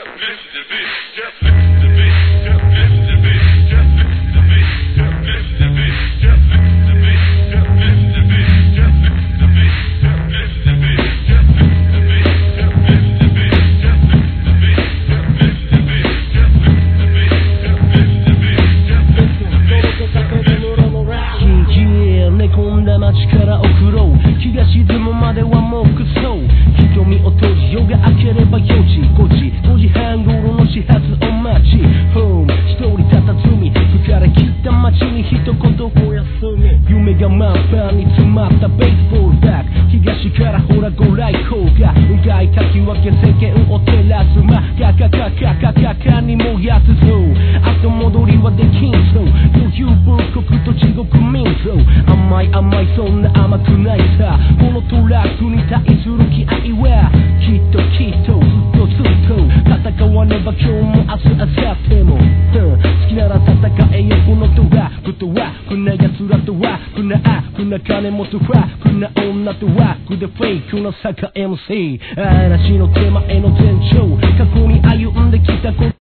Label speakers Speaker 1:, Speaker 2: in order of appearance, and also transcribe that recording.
Speaker 1: 夢が満帆に詰まったベースボールバッグ、東からほらご来光がうがいかき分け世間を照らす真っ赤かに燃やすそう後戻りはできんそう余裕彫刻と地獄民族甘いそんな甘くないさこのトラックに対する気合はきっとずっと戦わねば今日も明日明後日も、好きなら戦えよこのトラックとはこんな奴らとはこんな金持つファックな女とワックでフェイクな坂 MC 嵐の手前の前兆過去に歩んできたこと